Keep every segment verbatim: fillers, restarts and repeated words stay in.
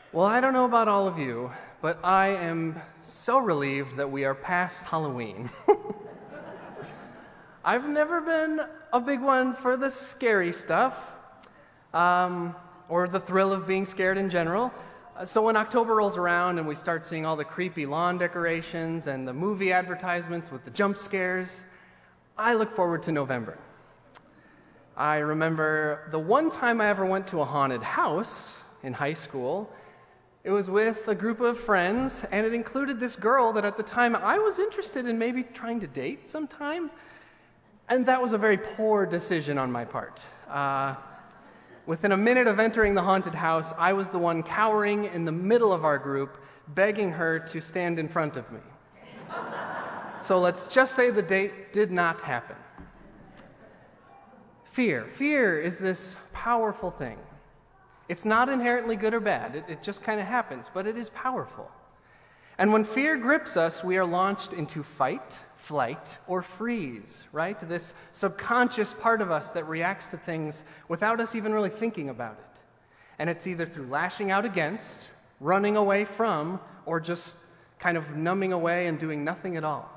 Well, I don't know about all of you, but I am so relieved that we are past Halloween. I've never been a big one for the scary stuff, um, or the thrill of being scared in general. Uh, So when October rolls around and we start seeing all the creepy lawn decorations and the movie advertisements with the jump scares, I look forward to November. I remember the one time I ever went to a haunted house in high school. It was with a group of friends, and it included this girl that at the time I was interested in maybe trying to date sometime. And that was a very poor decision on my part. Uh, within a minute of entering the haunted house, I was the one cowering in the middle of our group, begging her to stand in front of me. So let's just say the date did not happen. Fear. Fear is this powerful thing. It's not inherently good or bad. It, it just kind of happens, but it is powerful. And when fear grips us, we are launched into fight, flight, or freeze, right? This subconscious part of us that reacts to things without us even really thinking about it. And it's either through lashing out against, running away from, or just kind of numbing away and doing nothing at all.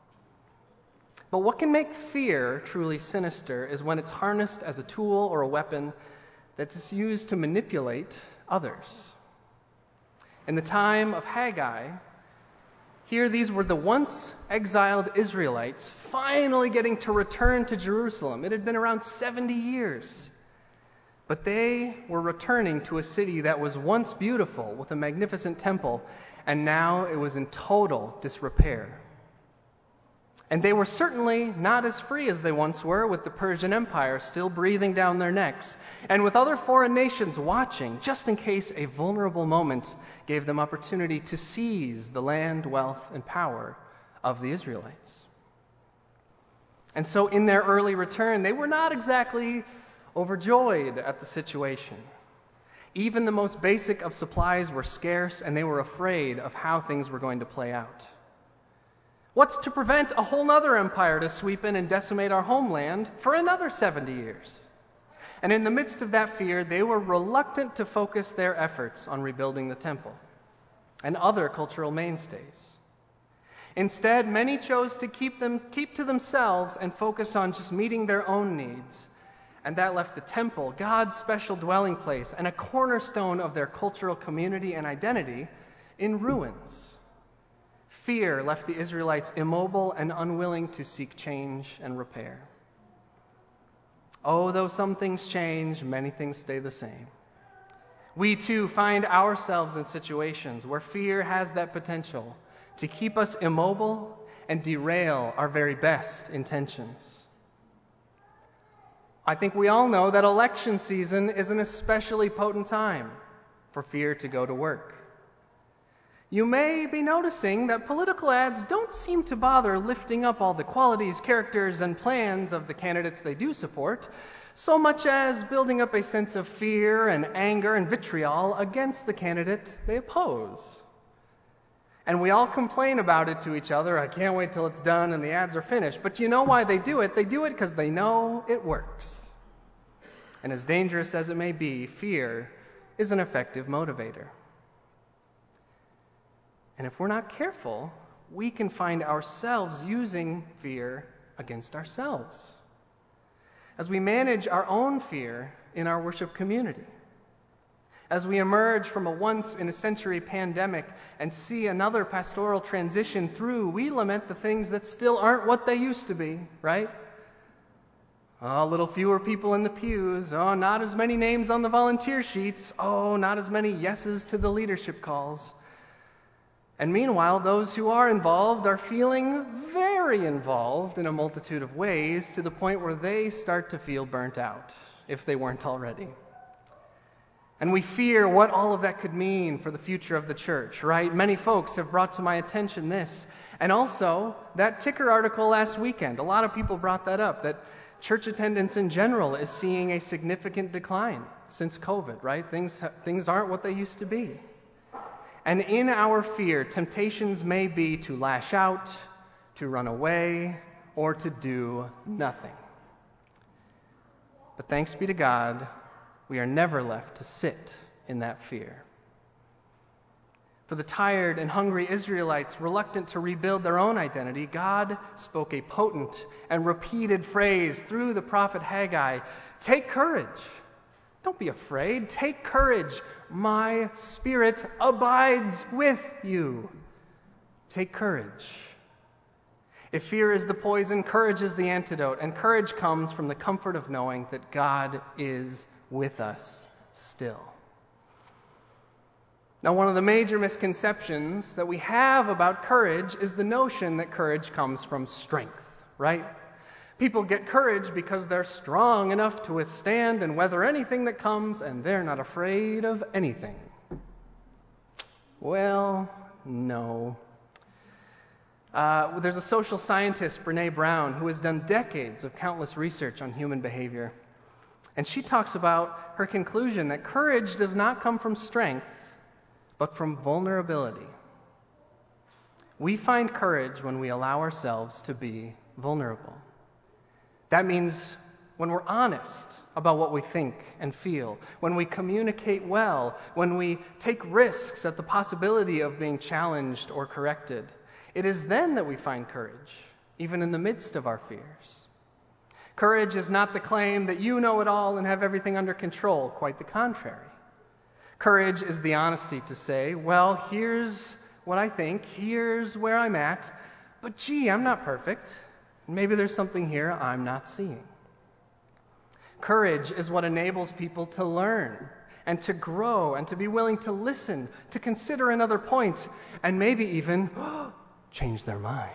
But what can make fear truly sinister is when it's harnessed as a tool or a weapon that's used to manipulate others. In the time of Haggai, here these were the once exiled Israelites finally getting to return to Jerusalem. It had been around seventy years. But they were returning to a city that was once beautiful with a magnificent temple, and now it was in total disrepair. And they were certainly not as free as they once were, with the Persian Empire still breathing down their necks, and with other foreign nations watching, just in case a vulnerable moment gave them opportunity to seize the land, wealth, and power of the Israelites. And so in their early return, they were not exactly overjoyed at the situation. Even the most basic of supplies were scarce, and they were afraid of how things were going to play out. What's to prevent a whole other empire to sweep in and decimate our homeland for another seventy years? And in the midst of that fear, they were reluctant to focus their efforts on rebuilding the temple and other cultural mainstays. Instead, many chose to keep them keep to themselves and focus on just meeting their own needs. And that left the temple, God's special dwelling place, and a cornerstone of their cultural community and identity, in ruins. Fear left the Israelites immobile and unwilling to seek change and repair. Oh, though some things change, many things stay the same. We too find ourselves in situations where fear has that potential to keep us immobile and derail our very best intentions. I think we all know that election season is an especially potent time for fear to go to work. You may be noticing that political ads don't seem to bother lifting up all the qualities, characters, and plans of the candidates they do support, so much as building up a sense of fear and anger and vitriol against the candidate they oppose. And we all complain about it to each other. I can't wait till it's done and the ads are finished. But you know why they do it? They do it because they know it works. And as dangerous as it may be, fear is an effective motivator. And if we're not careful, we can find ourselves using fear against ourselves as we manage our own fear in our worship community. As we emerge from a once-in-a-century pandemic and see another pastoral transition through, we lament the things that still aren't what they used to be, right? Oh, a little fewer people in the pews. Oh, not as many names on the volunteer sheets. Oh, not as many yeses to the leadership calls. And meanwhile, those who are involved are feeling very involved in a multitude of ways, to the point where they start to feel burnt out, if they weren't already. And we fear what all of that could mean for the future of the church, right? Many folks have brought to my attention this. And also, that ticker article last weekend. A lot of people brought that up, that church attendance in general is seeing a significant decline since COVID, right? Things, things aren't what they used to be. And in our fear, temptations may be to lash out, to run away, or to do nothing. But thanks be to God, we are never left to sit in that fear. For the tired and hungry Israelites reluctant to rebuild their own identity, God spoke a potent and repeated phrase through the prophet Haggai: "Take courage. Don't be afraid. Take courage. My Spirit abides with you." Take courage. If fear is the poison, courage is the antidote, and courage comes from the comfort of knowing that God is with us still. Now, one of the major misconceptions that we have about courage is the notion that courage comes from strength, right? People get courage because they're strong enough to withstand and weather anything that comes, and they're not afraid of anything. Well, no. Uh, there's a social scientist, Brené Brown, who has done decades of countless research on human behavior. And she talks about her conclusion that courage does not come from strength, but from vulnerability. We find courage when we allow ourselves to be vulnerable. That means when we're honest about what we think and feel, when we communicate well, when we take risks at the possibility of being challenged or corrected. It is then that we find courage, even in the midst of our fears. Courage is not the claim that you know it all and have everything under control, quite the contrary. Courage is the honesty to say, well, here's what I think, here's where I'm at, but gee, I'm not perfect. Maybe there's something here I'm not seeing. Courage is what enables people to learn and to grow and to be willing to listen, to consider another point, and maybe even change their mind.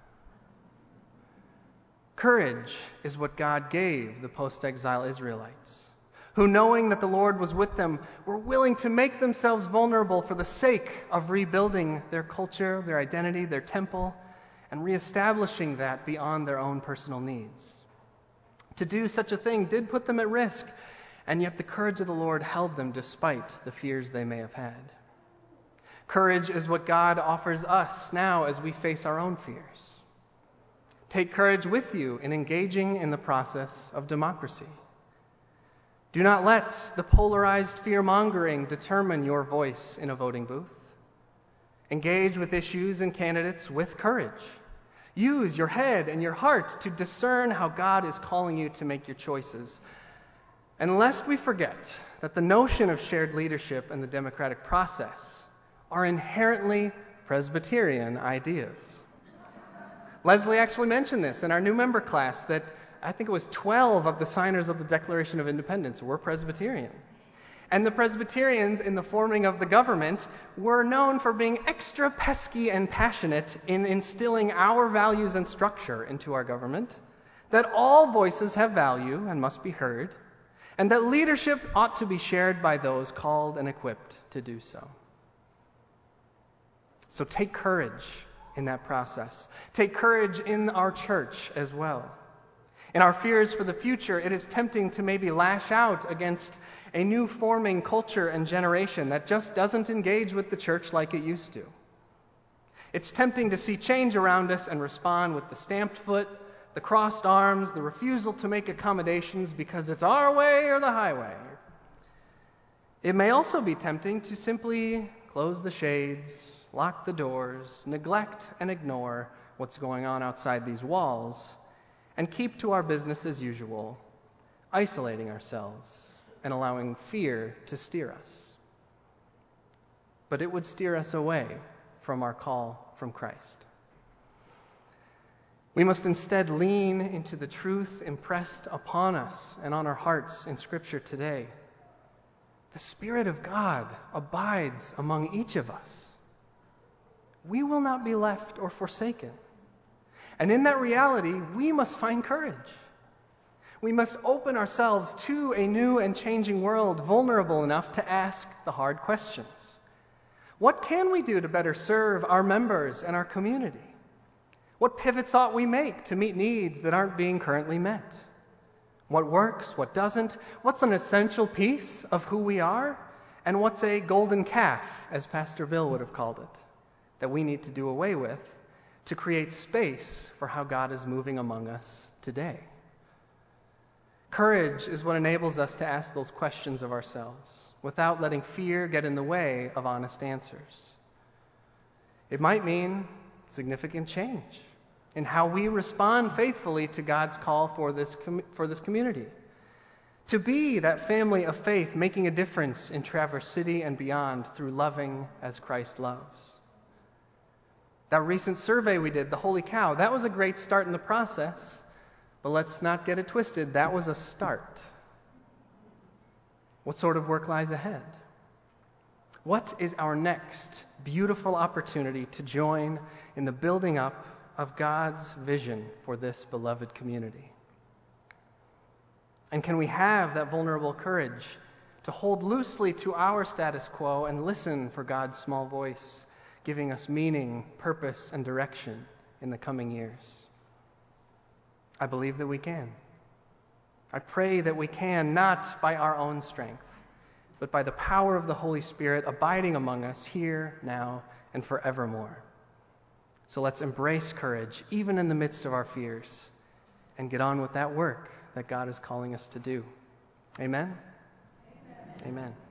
Courage is what God gave the post-exile Israelites, who, knowing that the Lord was with them, were willing to make themselves vulnerable for the sake of rebuilding their culture, their identity, their temple, and reestablishing that beyond their own personal needs. To do such a thing did put them at risk, and yet the courage of the Lord held them despite the fears they may have had. Courage is what God offers us now as we face our own fears. Take courage with you in engaging in the process of democracy. Do not let the polarized fear-mongering determine your voice in a voting booth. Engage with issues and candidates with courage. Use your head and your heart to discern how God is calling you to make your choices. And lest we forget that the notion of shared leadership and the democratic process are inherently Presbyterian ideas. Leslie actually mentioned this in our new member class, that I think it was twelve of the signers of the Declaration of Independence were Presbyterian. And the Presbyterians, in the forming of the government, were known for being extra pesky and passionate in instilling our values and structure into our government, that all voices have value and must be heard, and that leadership ought to be shared by those called and equipped to do so. So take courage in that process. Take courage in our church as well. In our fears for the future, it is tempting to maybe lash out against a new forming culture and generation that just doesn't engage with the church like it used to. It's tempting to see change around us and respond with the stamped foot, the crossed arms, the refusal to make accommodations because it's our way or the highway. It may also be tempting to simply close the shades, lock the doors, neglect and ignore what's going on outside these walls, and keep to our business as usual, isolating ourselves and allowing fear to steer us. But it would steer us away from our call from Christ. We must instead lean into the truth impressed upon us and on our hearts in Scripture today. The Spirit of God abides among each of us. We will not be left or forsaken. And in that reality, we must find courage. We must open ourselves to a new and changing world, vulnerable enough to ask the hard questions. What can we do to better serve our members and our community? What pivots ought we make to meet needs that aren't being currently met? What works, what doesn't? What's an essential piece of who we are? And what's a golden calf, as Pastor Bill would have called it, that we need to do away with to create space for how God is moving among us today? Courage is what enables us to ask those questions of ourselves without letting fear get in the way of honest answers. It might mean significant change in how we respond faithfully to God's call for this, com- for this community. To be that family of faith making a difference in Traverse City and beyond through loving as Christ loves. That recent survey we did, the Holy Cow, that was a great start in the process, but let's not get it twisted. That was a start. What sort of work lies ahead? What is our next beautiful opportunity to join in the building up of God's vision for this beloved community? And can we have that vulnerable courage to hold loosely to our status quo and listen for God's small voice, giving us meaning, purpose, and direction in the coming years? I believe that we can. I pray that we can, not by our own strength, but by the power of the Holy Spirit abiding among us here, now, and forevermore. So let's embrace courage, even in the midst of our fears, and get on with that work that God is calling us to do. Amen? Amen. Amen.